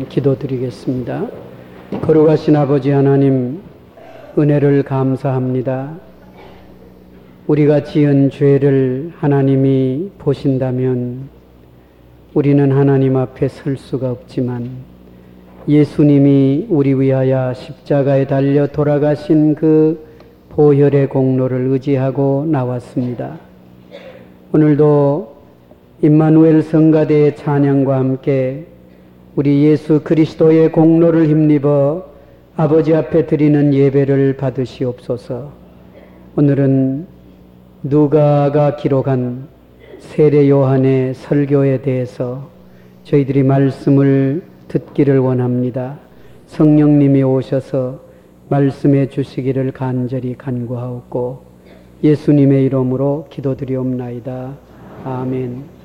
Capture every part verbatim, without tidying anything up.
기도드리겠습니다. 거룩하신 아버지 하나님, 은혜를 감사합니다. 우리가 지은 죄를 하나님이 보신다면 우리는 하나님 앞에 설 수가 없지만 예수님이 우리 위하여 십자가에 달려 돌아가신 그 보혈의 공로를 의지하고 나왔습니다. 오늘도 임마누엘 성가대의 찬양과 함께 우리 예수 그리스도의 공로를 힘입어 아버지 앞에 드리는 예배를 받으시옵소서. 오늘은 누가가 기록한 세례 요한의 설교에 대해서 저희들이 말씀을 듣기를 원합니다. 성령님이 오셔서 말씀해 주시기를 간절히 간구하옵고 예수님의 이름으로 기도드리옵나이다. 아멘.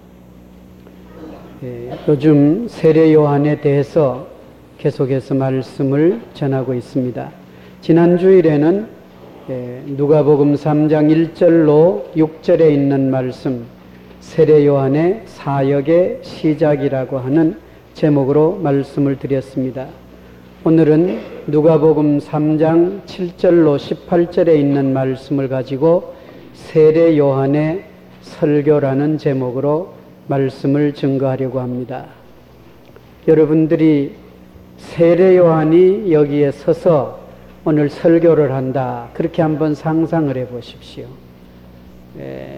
예, 요즘 세례 요한에 대해서 계속해서 말씀을 전하고 있습니다. 지난 주일에는 예, 누가복음 삼 장 일 절로 육 절에 있는 말씀, 세례 요한의 사역의 시작이라고 하는 제목으로 말씀을 드렸습니다. 오늘은 누가복음 삼 장 칠 절로 십팔 절에 있는 말씀을 가지고 세례 요한의 설교라는 제목으로 말씀을 증거하려고 합니다. 여러분들이 세례 요한이 여기에 서서 오늘 설교를 한다, 그렇게 한번 상상을 해 보십시오. 예,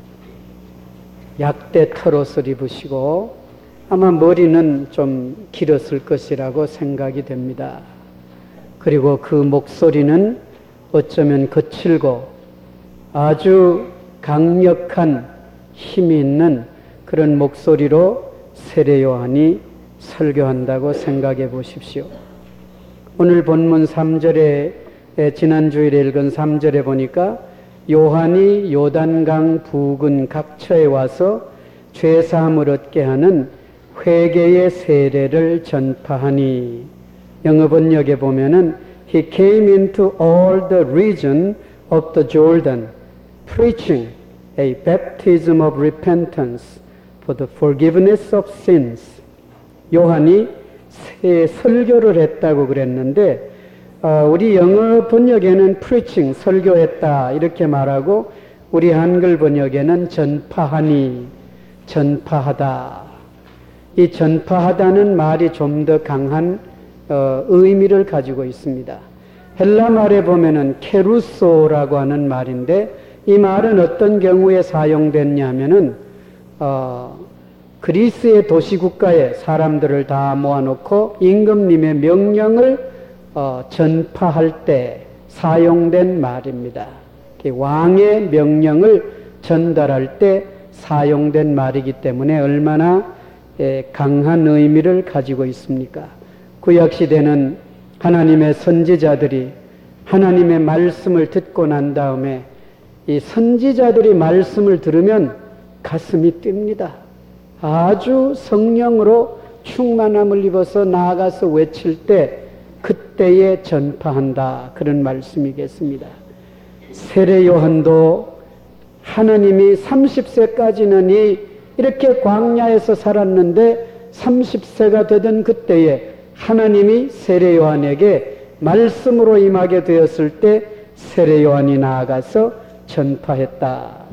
약대 털옷을 입으시고 아마 머리는 좀 길었을 것이라고 생각이 됩니다. 그리고 그 목소리는 어쩌면 거칠고 아주 강력한 힘이 있는 그런 목소리로 세례 요한이 설교한다고 생각해 보십시오. 오늘 본문 삼 절에, 지난 주일에 읽은 삼 절에 보니까 요한이 요단강 부근 각처에 와서 죄사함을 얻게 하는 회개의 세례를 전파하니, 영어 번역에 보면은 He came into all the region of the Jordan preaching a baptism of repentance for the forgiveness of sins. 요한이 새 설교를 했다고 그랬는데 어, 우리 영어 번역에는 preaching, 설교했다 이렇게 말하고 우리 한글 번역에는 전파하니, 전파하다. 이 전파하다는 말이 좀 더 강한 어, 의미를 가지고 있습니다. 헬라 말에 보면은 케루소라고 하는 말인데 이 말은 어떤 경우에 사용됐냐 하면은 어, 그리스의 도시국가에 사람들을 다 모아놓고 임금님의 명령을 어, 전파할 때 사용된 말입니다. 왕의 명령을 전달할 때 사용된 말이기 때문에 얼마나 예, 강한 의미를 가지고 있습니까? 구약시대는 하나님의 선지자들이 하나님의 말씀을 듣고 난 다음에 이 선지자들이 말씀을 들으면 가슴이 뜁니다. 아주 성령으로 충만함을 입어서 나아가서 외칠 때 그때에 전파한다, 그런 말씀이겠습니다. 세례 요한도 하나님이 삼십 세까지는 이 이렇게 광야에서 살았는데 삼십 세가 되던 그때에 하나님이 세례 요한에게 말씀으로 임하게 되었을 때 세례 요한이 나아가서 전파했다.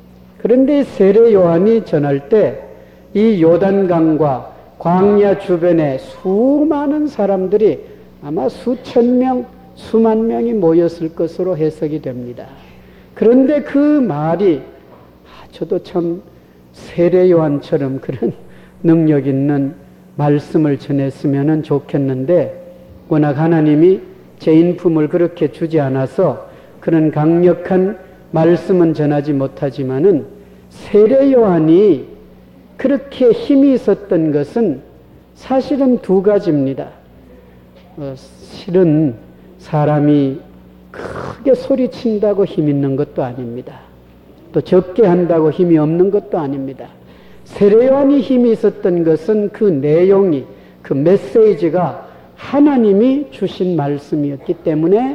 그런데 세례 요한이 전할 때 이 요단강과 광야 주변에 수많은 사람들이 아마 수천 명, 수만 명이 모였을 것으로 해석이 됩니다. 그런데 그 말이 아, 저도 참 세례 요한처럼 그런 능력 있는 말씀을 전했으면 좋겠는데 워낙 하나님이 제 인품을 그렇게 주지 않아서 그런 강력한 말씀은 전하지 못하지만은 세례 요한이 그렇게 힘이 있었던 것은 사실은 두 가지입니다. 어, 실은 사람이 크게 소리친다고 힘 있는 것도 아닙니다. 또 적게 한다고 힘이 없는 것도 아닙니다. 세례 요한이 힘이 있었던 것은 그 내용이, 그 메시지가 하나님이 주신 말씀이었기 때문에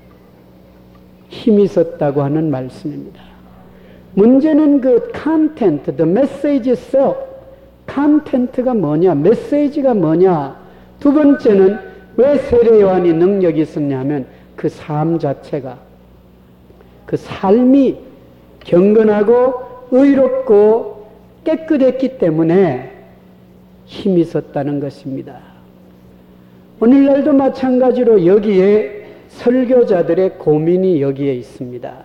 힘이 있었다고 하는 말씀입니다. 문제는 그 컨텐트, the message itself, 컨텐트가 뭐냐, 메시지가 뭐냐, 두 번째는 왜 세례 요한이 능력이 있었냐면 그 삶 자체가, 그 삶이 경건하고 의롭고 깨끗했기 때문에 힘이 있었다는 것입니다. 오늘날도 마찬가지로 여기에 설교자들의 고민이 여기에 있습니다.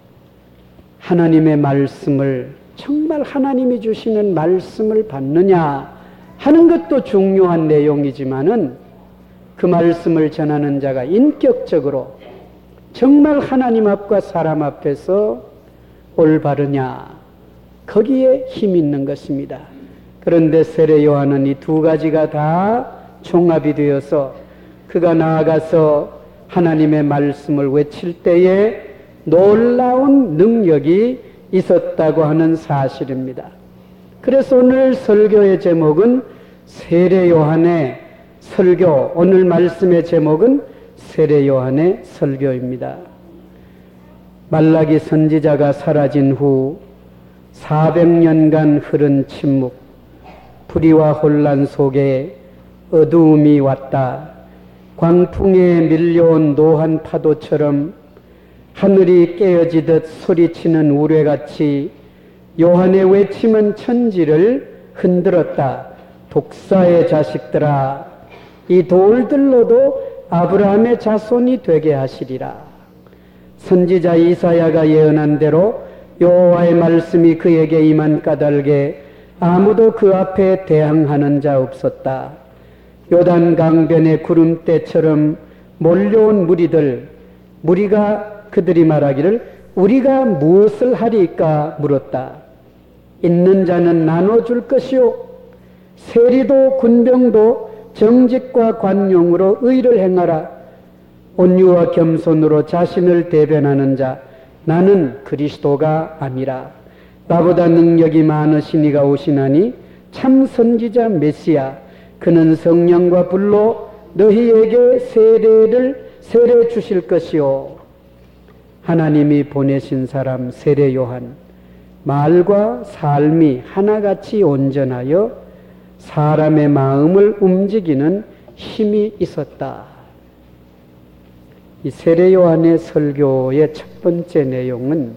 하나님의 말씀을, 정말 하나님이 주시는 말씀을 받느냐 하는 것도 중요한 내용이지만은 그 말씀을 전하는 자가 인격적으로 정말 하나님 앞과 사람 앞에서 올바르냐, 거기에 힘이 있는 것입니다. 그런데 세례 요한은 이 두 가지가 다 종합이 되어서 그가 나아가서 하나님의 말씀을 외칠 때에 놀라운 능력이 있었다고 하는 사실입니다. 그래서 오늘 설교의 제목은 세례 요한의 설교, 오늘 말씀의 제목은 세례 요한의 설교입니다. 말라기 선지자가 사라진 후 사백 년간 흐른 침묵, 불의와 혼란 속에 어두움이 왔다. 광풍에 밀려온 노한 파도처럼 하늘이 깨어지듯 소리치는 우레같이 요한의 외침은 천지를 흔들었다. 독사의 자식들아, 이 돌들로도 아브라함의 자손이 되게 하시리라. 선지자 이사야가 예언한 대로 여호와의 말씀이 그에게 임한 까닭에 아무도 그 앞에 대항하는 자 없었다. 요단 강변의 구름대처럼 몰려온 무리들, 무리가 그들이 말하기를 우리가 무엇을 하리까 물었다. 있는 자는 나눠줄 것이요, 세리도 군병도 정직과 관용으로 의를 행하라. 온유와 겸손으로 자신을 대변하는 자, 나는 그리스도가 아니라. 나보다 능력이 많으신 이가 오시나니 참 선지자 메시아, 그는 성령과 불로 너희에게 세례를 세례 주실 것이요. 하나님이 보내신 사람 세례 요한, 말과 삶이 하나같이 온전하여 사람의 마음을 움직이는 힘이 있었다. 이 세례 요한의 설교의 첫 번째 내용은,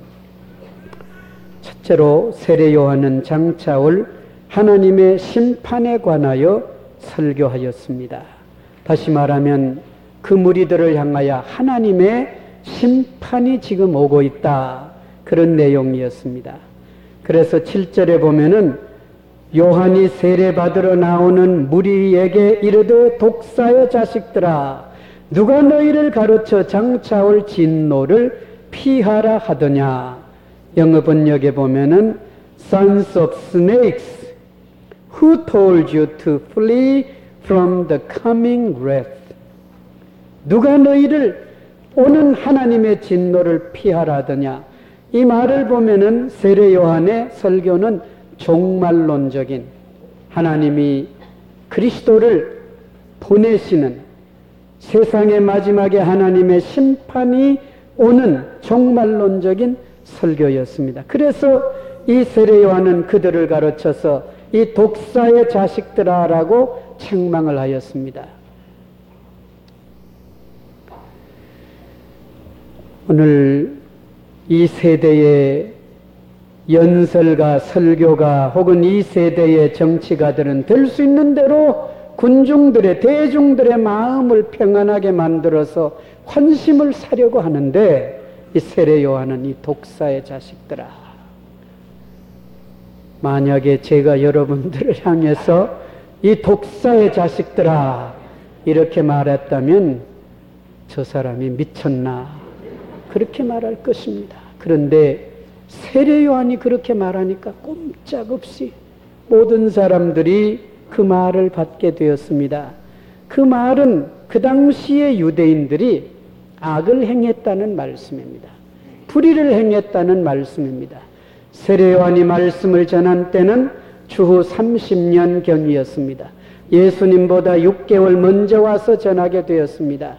첫째로 세례 요한은 장차 올 하나님의 심판에 관하여 설교하였습니다. 다시 말하면 그 무리들을 향하여 하나님의 심판이 지금 오고 있다, 그런 내용이었습니다. 그래서 칠 절에 보면은 요한이 세례받으러 나오는 무리에게 이르되 독사의 자식들아, 누가 너희를 가르쳐 장차 올 진노를 피하라 하더냐. 영어 번역에 보면은 sons of snakes, who told you to flee from the coming wrath. 누가 너희를 오는 하나님의 진노를 피하라 하더냐. 이 말을 보면은 세례 요한의 설교는 종말론적인, 하나님이 그리스도를 보내시는, 세상의 마지막에 하나님의 심판이 오는 종말론적인 설교였습니다. 그래서 이 세례 요한은 그들을 가르쳐서 이 독사의 자식들아라고 책망을 하였습니다. 오늘 이 세대의 연설가, 설교가 혹은 이 세대의 정치가들은 될 수 있는 대로 군중들의, 대중들의 마음을 평안하게 만들어서 환심을 사려고 하는데, 이 세례 요한은 이 독사의 자식들아. 만약에 제가 여러분들을 향해서 이 독사의 자식들아 이렇게 말했다면 저 사람이 미쳤나, 그렇게 말할 것입니다. 그런데 세례 요한이 그렇게 말하니까 꼼짝없이 모든 사람들이 그 말을 받게 되었습니다. 그 말은 그 당시의 유대인들이 악을 행했다는 말씀입니다. 불의를 행했다는 말씀입니다. 세례 요한이 말씀을 전한 때는 주후 삼십 년경이었습니다. 예수님보다 육 개월 먼저 와서 전하게 되었습니다.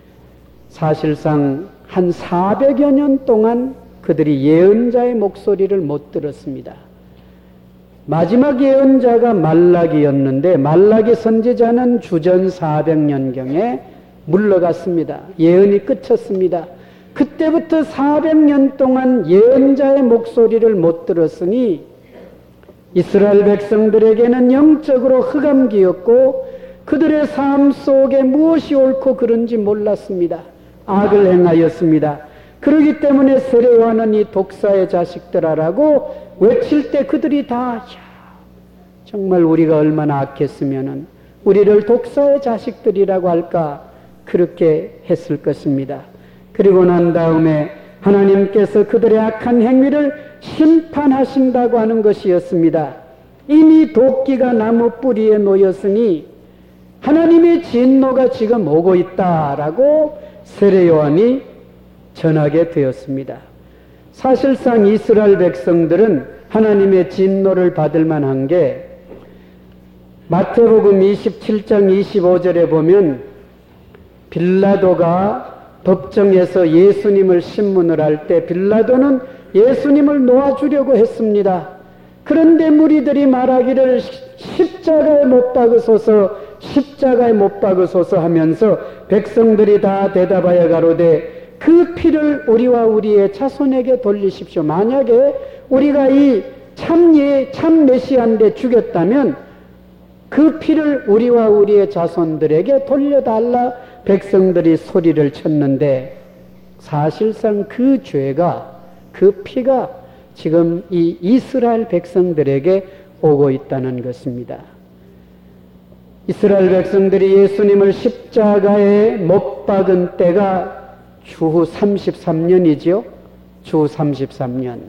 사실상 한 사백여 년 동안 그들이 예언자의 목소리를 못 들었습니다. 마지막 예언자가 말라기였는데 말라기 선지자는 주전 사백 년경에 물러갔습니다. 예언이 끝쳤습니다. 그때부터 사백 년 동안 예언자의 목소리를 못 들었으니 이스라엘 백성들에게는 영적으로 흑암기였고 그들의 삶 속에 무엇이 옳고 그른지 몰랐습니다. 악을 행하였습니다. 그러기 때문에 세례 요한은 이 독사의 자식들아라고 외칠 때 그들이 다 야, 정말 우리가 얼마나 악했으면은 우리를 독사의 자식들이라고 할까 그렇게 했을 것입니다. 그리고 난 다음에 하나님께서 그들의 악한 행위를 심판하신다고 하는 것이었습니다. 이미 도끼가 나무 뿌리에 놓였으니 하나님의 진노가 지금 오고 있다라고 세례 요한이 전하게 되었습니다. 사실상 이스라엘 백성들은 하나님의 진노를 받을 만한 게 마태복음 이십칠 장 이십오 절에 보면 빌라도가 법정에서 예수님을 신문을 할 때 빌라도는 예수님을 놓아주려고 했습니다. 그런데 무리들이 말하기를 십자가에 못 박으소서 십자가에 못 박으소서 하면서 백성들이 다 대답하여 가로되 그 피를 우리와 우리의 자손에게 돌리십시오. 만약에 우리가 이 참 예, 참 메시아인데 죽였다면 그 피를 우리와 우리의 자손들에게 돌려달라 백성들이 소리를 쳤는데 사실상 그 죄가 그 피가 지금 이 이스라엘 백성들에게 오고 있다는 것입니다. 이스라엘 백성들이 예수님을 십자가에 못 박은 때가 주후 삼십삼 년이죠. 주후 삼십삼 년.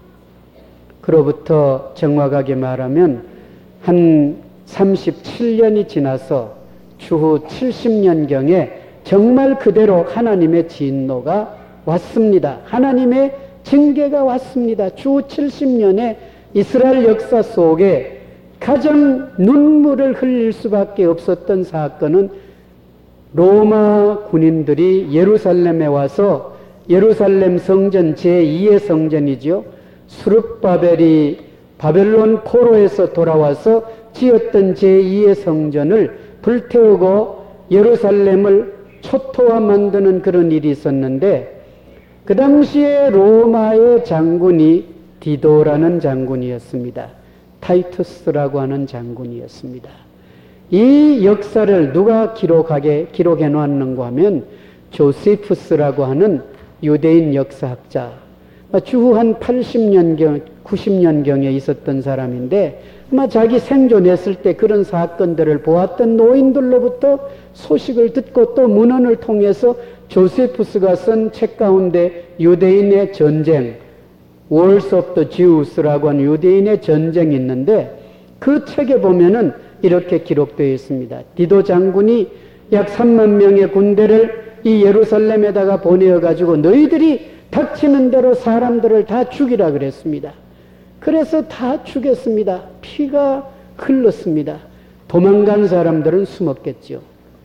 그로부터 정확하게 말하면 한 삼십칠 년이 지나서 주후 칠십 년경에 정말 그대로 하나님의 진노가 왔습니다. 하나님의 징계가 왔습니다. 주후 칠십 년에 이스라엘 역사 속에 가장 눈물을 흘릴 수밖에 없었던 사건은 로마 군인들이 예루살렘에 와서 예루살렘 성전 제이의 성전이죠. 수룹바벨이 바벨론 포로에서 돌아와서 지었던 제이의 성전을 불태우고 예루살렘을 초토화 만드는 그런 일이 있었는데 그 당시에 로마의 장군이 디도라는 장군이었습니다. 타이투스라고 하는 장군이었습니다. 이 역사를 누가 기록하게 기록해 놓았는가 하면 조세푸스라고 하는 유대인 역사학자, 주후 한 팔십 년경, 구십 년경에 있었던 사람인데 아마 자기 생존했을 때 그런 사건들을 보았던 노인들로부터 소식을 듣고 또 문헌을 통해서 조세푸스가 쓴 책 가운데 유대인의 전쟁, Wars of the Jews라고 하는 유대인의 전쟁이 있는데 그 책에 보면은 이렇게 기록되어 있습니다. 디도 장군이 약 삼만 명의 군대를 이 예루살렘에다가 보내어가지고 너희들이 닥치는 대로 사람들을 다 죽이라 그랬습니다. 그래서 다 죽였습니다. 피가 흘렀습니다. 도망간 사람들은 숨었겠죠.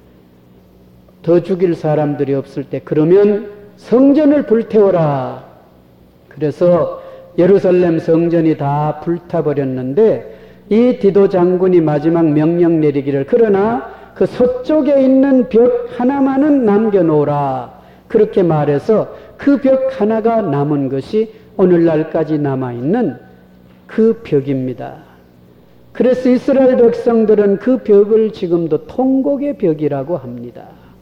더 죽일 사람들이 없을 때 그러면 성전을 불태워라. 그래서 예루살렘 성전이 다 불타버렸는데 이 디도 장군이 마지막 명령 내리기를 그러나 그 서쪽에 있는 벽 하나만은 남겨놓으라. 그렇게 말해서 그 벽 하나가 남은 것이 오늘날까지 남아있는 그 벽입니다. 그래서 이스라엘 백성들은 그 벽을 지금도 통곡의 벽이라고 합니다.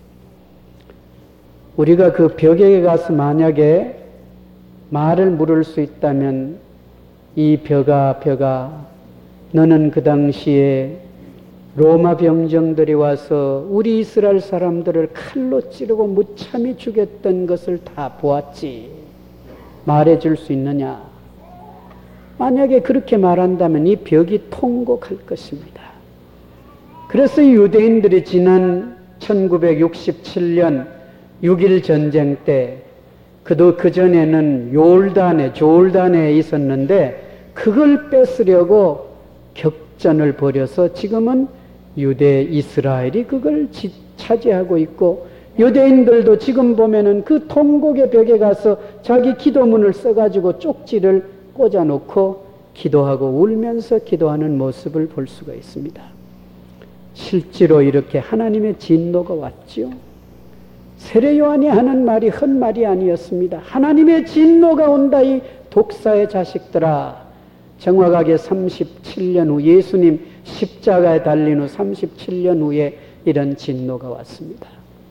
우리가 그 벽에 가서 만약에 말을 물을 수 있다면 이 벽아 벽아 너는 그 당시에 로마 병정들이 와서 우리 이스라엘 사람들을 칼로 찌르고 무참히 죽였던 것을 다 보았지. 말해줄 수 있느냐? 만약에 그렇게 말한다면 이 벽이 통곡할 것입니다. 그래서 유대인들이 지난 천구백육십칠 년 육 일 전쟁 때 그도 그전에는 요르단에 조르단에 있었는데 그걸 뺏으려고 격전을 벌여서 지금은 유대 이스라엘이 그걸 지, 차지하고 있고 유대인들도 지금 보면은 그 통곡의 벽에 가서 자기 기도문을 써가지고 쪽지를 꽂아놓고 기도하고 울면서 기도하는 모습을 볼 수가 있습니다. 실제로 이렇게 하나님의 진노가 왔지요. 세례 요한이 하는 말이 헛말이 아니었습니다. 하나님의 진노가 온다 이 독사의 자식들아. 정확하게 삼십칠 년 후 예수님 십자가에 달린 후 삼십칠 년 후에 이런 진노가 왔습니다.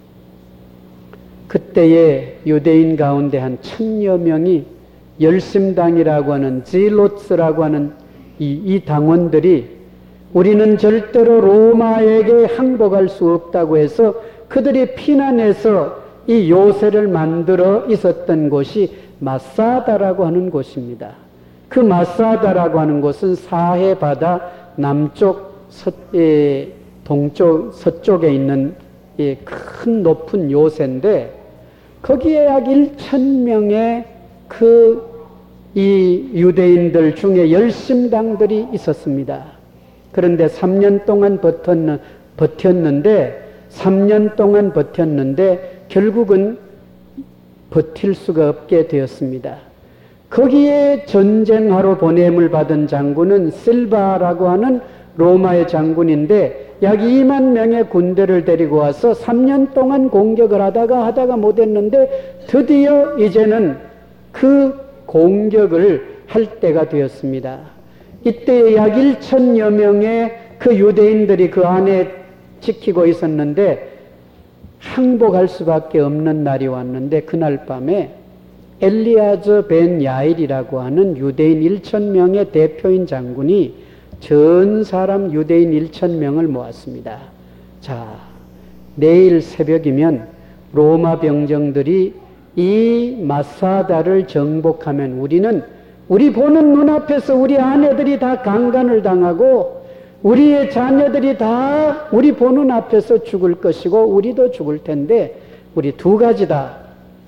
그때에 유대인 가운데 한 천여 명이 열심당이라고 하는 질로스라고 하는 이, 이 당원들이 우리는 절대로 로마에게 항복할 수 없다고 해서 그들이 피난해서 이 요새를 만들어 있었던 곳이 마사다라고 하는 곳입니다. 그 마사다라고 하는 곳은 사해 바다 남쪽 서, 에, 동쪽 서쪽에 있는 예, 큰 높은 요새인데 거기에 약 천 명의 그 이 유대인들 중에 열심당들이 있었습니다. 그런데 삼 년 동안 버텼는, 버텼는데 삼 년 동안 버텼는데 결국은 버틸 수가 없게 되었습니다. 거기에 전쟁하러 보냄을 받은 장군은 실바라고 하는 로마의 장군인데 약 이만 명의 군대를 데리고 와서 삼 년 동안 공격을 하다가 하다가 못했는데 드디어 이제는 그 공격을 할 때가 되었습니다. 이때 약 천여 명의 그 유대인들이 그 안에 지키고 있었는데 항복할 수밖에 없는 날이 왔는데 그날 밤에 엘리아저 벤 야일이라고 하는 유대인 천 명의 대표인 장군이 전 사람 유대인 천 명을 모았습니다. 자, 내일 새벽이면 로마 병정들이 이 마사다를 정복하면 우리는 우리 보는 눈앞에서 우리 아내들이 다 강간을 당하고 우리의 자녀들이 다 우리 보는 앞에서 죽을 것이고 우리도 죽을 텐데 우리 두 가지다.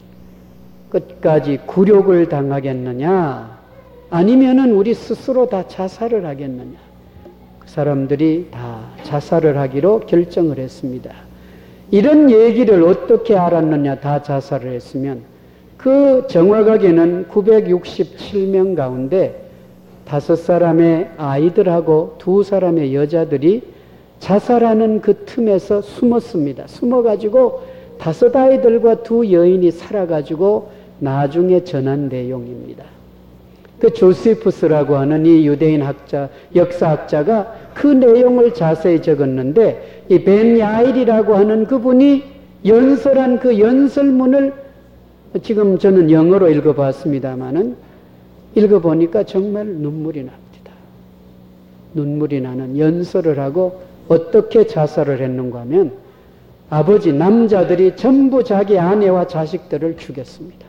끝까지 굴욕을 당하겠느냐 아니면은 우리 스스로 다 자살을 하겠느냐. 그 사람들이 다 자살을 하기로 결정을 했습니다. 이런 얘기를 어떻게 알았느냐. 다 자살을 했으면 그 정확하게는 구백육십칠 명 가운데 다섯 사람의 아이들하고 두 사람의 여자들이 자살하는 그 틈에서 숨었습니다. 숨어가지고 다섯 아이들과 두 여인이 살아가지고 나중에 전한 내용입니다. 그 조세푸스라고 하는 이 유대인 학자, 역사학자가 그 내용을 자세히 적었는데 이 벤 야일이라고 하는 그분이 연설한 그 연설문을 지금 저는 영어로 읽어봤습니다마는 읽어보니까 정말 눈물이 납니다. 눈물이 나는 연설을 하고 어떻게 자살을 했는가 하면 아버지 남자들이 전부 자기 아내와 자식들을 죽였습니다.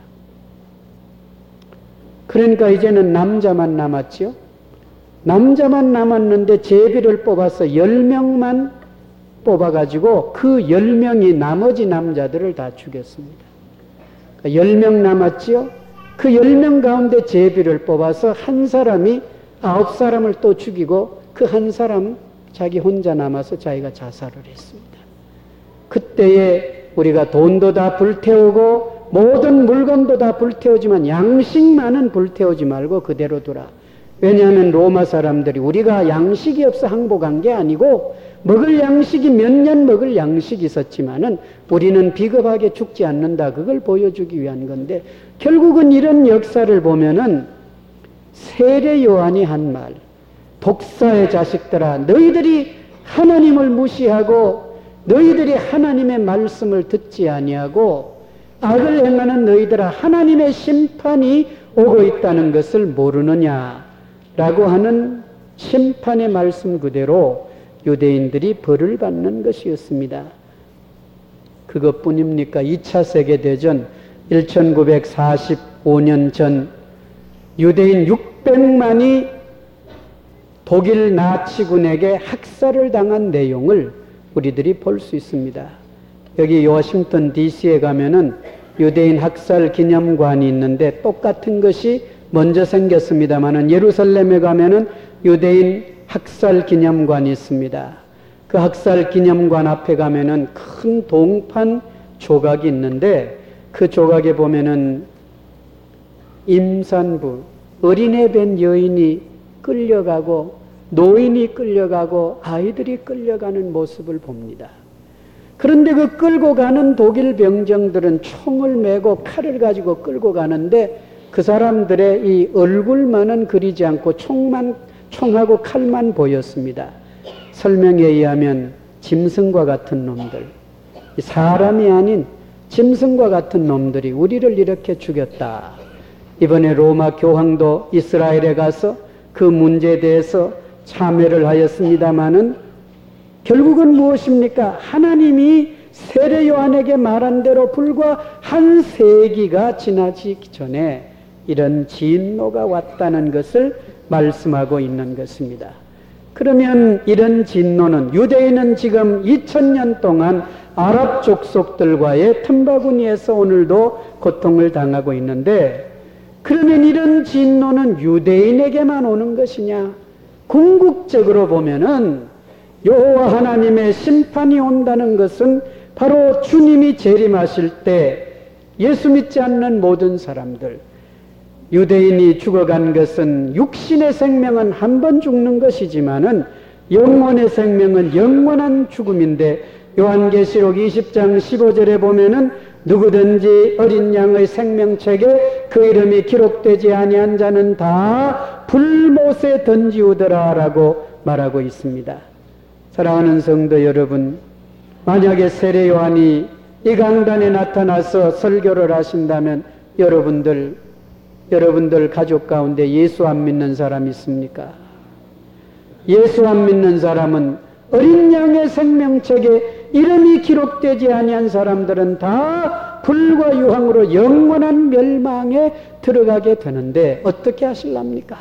그러니까 이제는 남자만 남았지요. 남자만 남았는데 제비를 뽑아서 열 명만 뽑아가지고 그 열 명이 나머지 남자들을 다 죽였습니다. 그러니까 열 명 남았지요. 그 열 명 가운데 제비를 뽑아서 한 사람이 아홉 사람을 또 죽이고 그 한 사람은 자기 혼자 남아서 자기가 자살을 했습니다. 그때에 우리가 돈도 다 불태우고 모든 물건도 다 불태우지만 양식만은 불태우지 말고 그대로 두라. 왜냐하면 로마 사람들이 우리가 양식이 없어 항복한 게 아니고 먹을 양식이 몇 년 먹을 양식이 있었지만은 우리는 비겁하게 죽지 않는다. 그걸 보여주기 위한 건데 결국은 이런 역사를 보면은 세례 요한이 한 말, 독사의 자식들아 너희들이 하나님을 무시하고 너희들이 하나님의 말씀을 듣지 아니하고 악을 행하는 너희들아 하나님의 심판이 오고 있다는 것을 모르느냐 라고 하는 심판의 말씀 그대로 유대인들이 벌을 받는 것이었습니다. 그것뿐입니까? 이 차 세계대전 천구백사십오 년 전 유대인 육백만이 독일 나치군에게 학살을 당한 내용을 우리들이 볼 수 있습니다. 여기 워싱턴 디씨에 가면은 유대인 학살 기념관이 있는데 똑같은 것이 먼저 생겼습니다만은 예루살렘에 가면은 유대인 학살 기념관이 있습니다. 그 학살 기념관 앞에 가면은 큰 동판 조각이 있는데 그 조각에 보면은 임산부, 어린애 뵌 여인이 끌려가고 노인이 끌려가고 아이들이 끌려가는 모습을 봅니다. 그런데 그 끌고 가는 독일 병정들은 총을 메고 칼을 가지고 끌고 가는데 그 사람들의 이 얼굴만은 그리지 않고 총만, 총하고 칼만 보였습니다. 설명에 의하면 짐승과 같은 놈들, 사람이 아닌 짐승과 같은 놈들이 우리를 이렇게 죽였다. 이번에 로마 교황도 이스라엘에 가서 그 문제에 대해서 참회를 하였습니다마는 결국은 무엇입니까? 하나님이 세례 요한에게 말한 대로 불과 한 세기가 지나기 전에 이런 진노가 왔다는 것을 말씀하고 있는 것입니다. 그러면 이런 진노는 유대인은 지금 이천 년 동안 아랍 족속들과의 틈바구니에서 오늘도 고통을 당하고 있는데, 그러면 이런 진노는 유대인에게만 오는 것이냐? 궁극적으로 보면은 여호와 하나님의 심판이 온다는 것은 바로 주님이 재림하실 때 예수 믿지 않는 모든 사람들, 유대인이 죽어간 것은 육신의 생명은 한 번 죽는 것이지만은 영혼의 생명은 영원한 죽음인데, 요한계시록 이십 장 십오 절에 보면은 누구든지 어린 양의 생명책에 그 이름이 기록되지 아니한 자는 다 불못에 던지우더라 라고 말하고 있습니다. 사랑하는 성도 여러분, 만약에 세례 요한이 이 강단에 나타나서 설교를 하신다면 여러분들 여러분들 가족 가운데 예수 안 믿는 사람 있습니까? 예수 안 믿는 사람은 어린 양의 생명책에 이름이 기록되지 아니한 사람들은 다 불과 유황으로 영원한 멸망에 들어가게 되는데 어떻게 하실랍니까?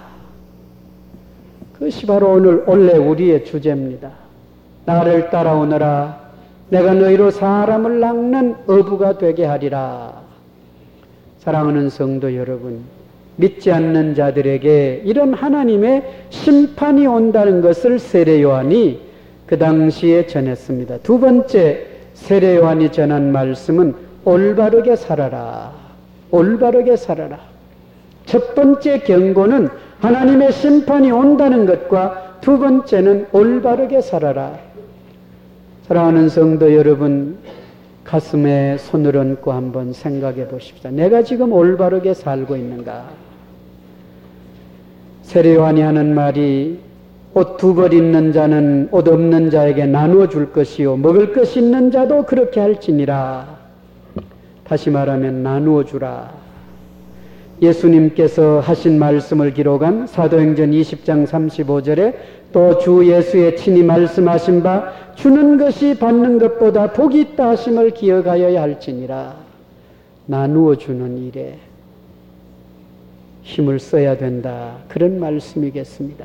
그것이 바로 오늘 원래 우리의 주제입니다. 나를 따라오너라. 내가 너희로 사람을 낚는 어부가 되게 하리라. 사랑하는 성도 여러분, 믿지 않는 자들에게 이런 하나님의 심판이 온다는 것을 세례 요한이 그 당시에 전했습니다. 두 번째 세례 요한이 전한 말씀은 올바르게 살아라. 올바르게 살아라. 첫 번째 경고는 하나님의 심판이 온다는 것과 두 번째는 올바르게 살아라. 사랑하는 성도 여러분, 가슴에 손을 얹고 한번 생각해 보십시오. 내가 지금 올바르게 살고 있는가? 세례 요한이 하는 말이 옷 두 벌 있는 자는 옷 없는 자에게 나누어 줄 것이요 먹을 것 있는 자도 그렇게 할지니라. 다시 말하면 나누어 주라. 예수님께서 하신 말씀을 기록한 사도행전 이십 장 삼십오 절에 또 주 예수의 친히 말씀하신 바 주는 것이 받는 것보다 복이 있다 하심을 기억하여야 할지니라. 나누어 주는 일에 힘을 써야 된다. 그런 말씀이겠습니다.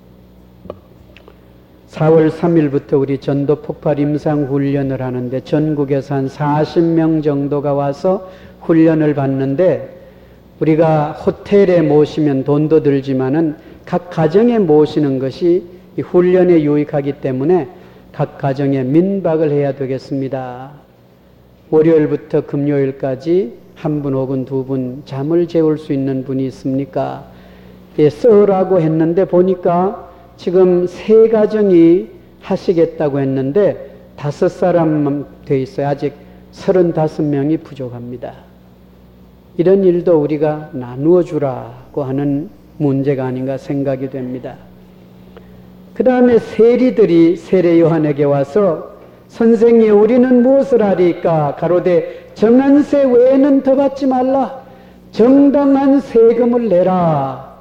사월 삼일부터 우리 전도 폭발 임상 훈련을 하는데 전국에서 한 사십 명 정도가 와서 훈련을 받는데, 우리가 호텔에 모시면 돈도 들지만은 각 가정에 모시는 것이 이 훈련에 유익하기 때문에 각 가정에 민박을 해야 되겠습니다. 월요일부터 금요일까지 한 분 혹은 두 분 잠을 재울 수 있는 분이 있습니까? 예, 써라고 했는데 보니까 지금 세 가정이 하시겠다고 했는데 다섯 사람만 돼 있어요. 아직 서른다섯 명이 부족합니다. 이런 일도 우리가 나누어 주라고 하는 문제가 아닌가 생각이 됩니다. 그 다음에 세리들이 세례 요한에게 와서 선생님 우리는 무엇을 하리까? 가로되 정한세 외에는 더 받지 말라. 정당한 세금을 내라.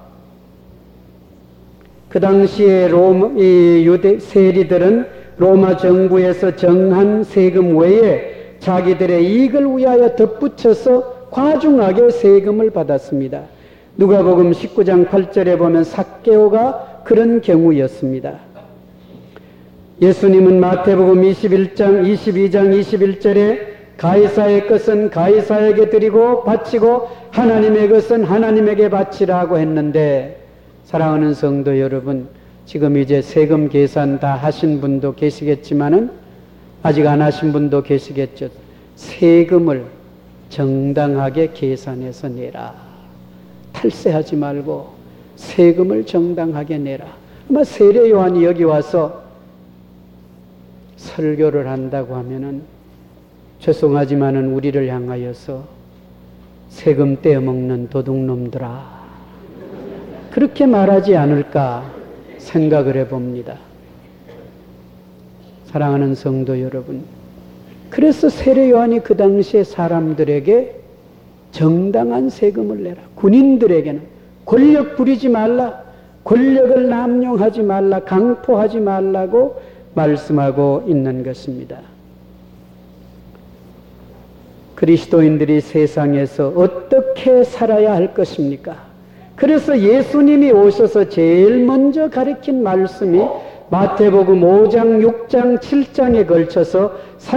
그 당시에 로마, 이 유대 세리들은 로마 정부에서 정한 세금 외에 자기들의 이익을 위하여 덧붙여서 과중하게 세금을 받았습니다. 누가복음 십구 장 팔 절에 보면 삭개오가 그런 경우였습니다. 예수님은 마태복음 이십일 장, 이십이 장, 이십일 절에 가이사의 것은 가이사에게 드리고 바치고 하나님의 것은 하나님에게 바치라고 했는데, 사랑하는 성도 여러분, 지금 이제 세금 계산 다 하신 분도 계시겠지만은 아직 안 하신 분도 계시겠죠. 세금을 정당하게 계산해서 내라. 탈세하지 말고 세금을 정당하게 내라. 아마 세례 요한이 여기 와서 설교를 한다고 하면은 죄송하지만은 우리를 향하여서 세금 떼어먹는 도둑놈들아, 그렇게 말하지 않을까 생각을 해봅니다. 사랑하는 성도 여러분, 그래서 세례 요한이 그 당시에 사람들에게 정당한 세금을 내라. 군인들에게는 권력 부리지 말라, 권력을 남용하지 말라, 강포하지 말라고 말씀하고 있는 것입니다. 그리스도인들이 세상에서 어떻게 살아야 할 것입니까? 그래서 예수님이 오셔서 제일 먼저 가르친 말씀이 마태복음 오 장, 육 장, 칠 장에 걸쳐서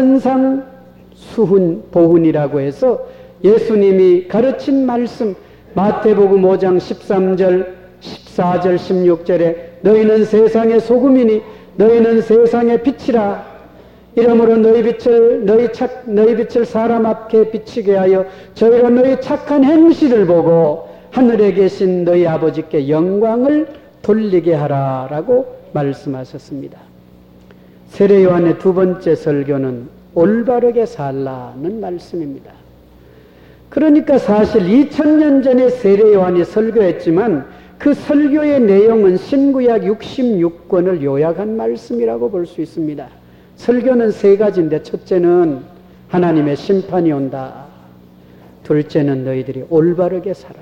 산상수훈 보훈이라고 해서 예수님이 가르친 말씀, 마태복음 오 장 십삼 절, 십사 절, 십육 절에 너희는 세상의 소금이니 너희는 세상의 빛이라. 이러므로 너희 빛을 너희 착 너희 빛을 사람 앞에 비치게 하여 저희로 너희 착한 행실을 보고 하늘에 계신 너희 아버지께 영광을 돌리게 하라라고 말씀하셨습니다. 세례 요한의 두 번째 설교는 올바르게 살라는 말씀입니다. 그러니까 사실 이천 년 전에 세례 요한이 설교했지만 그 설교의 내용은 신구약 육십육 권을 요약한 말씀이라고 볼 수 있습니다. 설교는 세 가지인데 첫째는 하나님의 심판이 온다. 둘째는 너희들이 올바르게 살아라.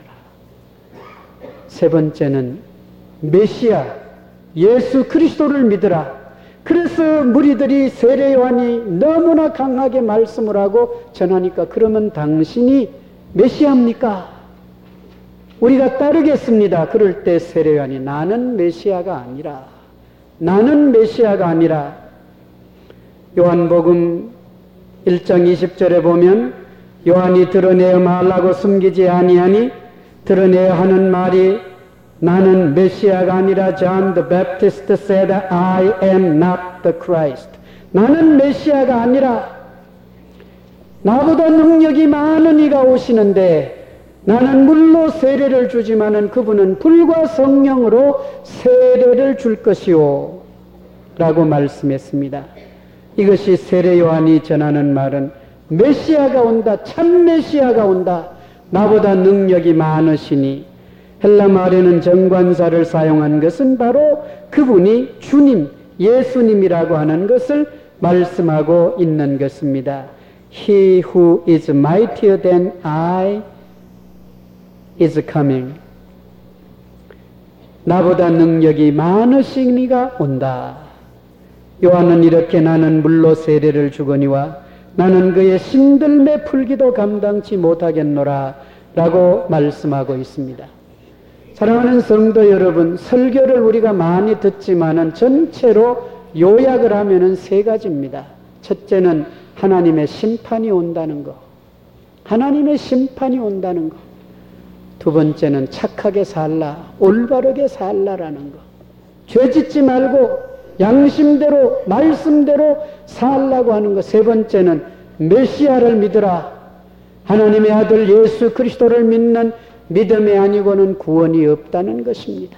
세 번째는 메시아 예수 그리스도를 믿으라. 그래서 무리들이 세례 요한이 너무나 강하게 말씀을 하고 전하니까 그러면 당신이 메시아입니까? 우리가 따르겠습니다. 그럴 때 세례 요한이 나는 메시아가 아니라 나는 메시아가 아니라 요한복음 일 장 이십 절에 보면 요한이 드러내어 말하고 숨기지 아니하니 드러내어 하는 말이 나는 메시아가 아니라 John the Baptist said I am not the Christ. 나는 메시아가 아니라 나보다 능력이 많은 이가 오시는데 나는 물로 세례를 주지만은 그분은 불과 성령으로 세례를 줄 것이오 라고 말씀했습니다. 이것이 세례 요한이 전하는 말은 메시아가 온다, 참 메시아가 온다, 나보다 능력이 많으시니. 헬라 말에는 정관사를 사용한 것은 바로 그분이 주님, 예수님이라고 하는 것을 말씀하고 있는 것입니다. He who is mightier than I is coming. 나보다 능력이 많으신 이가 온다. 요한은 이렇게 나는 물로 세례를 주거니와 나는 그의 신들매 풀기도 감당치 못하겠노라 라고 말씀하고 있습니다. 사랑하는 성도 여러분, 설교를 우리가 많이 듣지만은 전체로 요약을 하면은 세 가지입니다. 첫째는 하나님의 심판이 온다는 거. 하나님의 심판이 온다는 거. 두 번째는 착하게 살라, 올바르게 살라라는 거. 죄 짓지 말고 양심대로, 말씀대로 살라고 하는 것. 세 번째는 메시아를 믿으라. 하나님의 아들 예수 그리스도를 믿는 믿음이 아니고는 구원이 없다는 것입니다.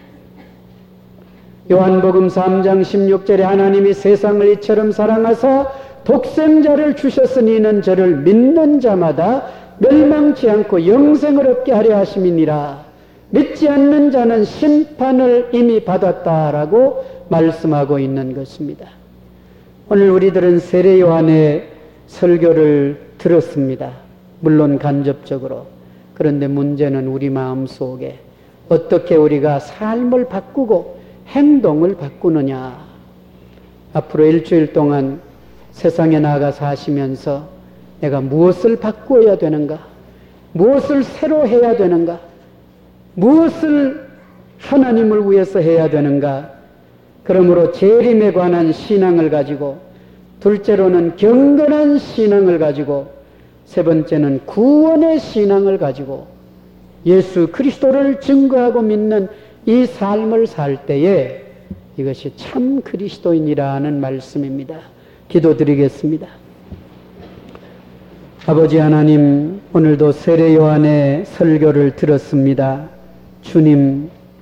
요한복음 삼 장 십육 절에 하나님이 세상을 이처럼 사랑하사 독생자를 주셨으니 이는 저를 믿는 자마다 멸망치 않고 영생을 얻게 하려 하심이니라. 믿지 않는 자는 심판을 이미 받았다라고 말씀하고 있는 것입니다. 오늘 우리들은 세례 요한의 설교를 들었습니다. 물론 간접적으로. 그런데 문제는 우리 마음 속에 어떻게 우리가 삶을 바꾸고 행동을 바꾸느냐. 앞으로 일주일 동안 세상에 나가 사시면서 내가 무엇을 바꾸어야 되는가? 무엇을 새로 해야 되는가? 무엇을 하나님을 위해서 해야 되는가? 그러므로 재림에 관한 신앙을 가지고, 둘째로는 경건한 신앙을 가지고, 세 번째는 구원의 신앙을 가지고 예수 그리스도를 증거하고 믿는 이 삶을 살 때에 이것이 참 그리스도인이라는 말씀입니다. 기도드리겠습니다. 아버지 하나님, 오늘도 세례 요한의 설교를 들었습니다. 주님,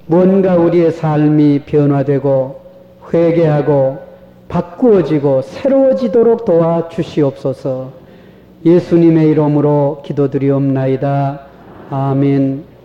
뭔가 우리의 삶이 변화되고 회개하고 바꾸어지고 새로워지도록 도와주시옵소서. 예수님의 이름으로 기도드리옵나이다. 아멘.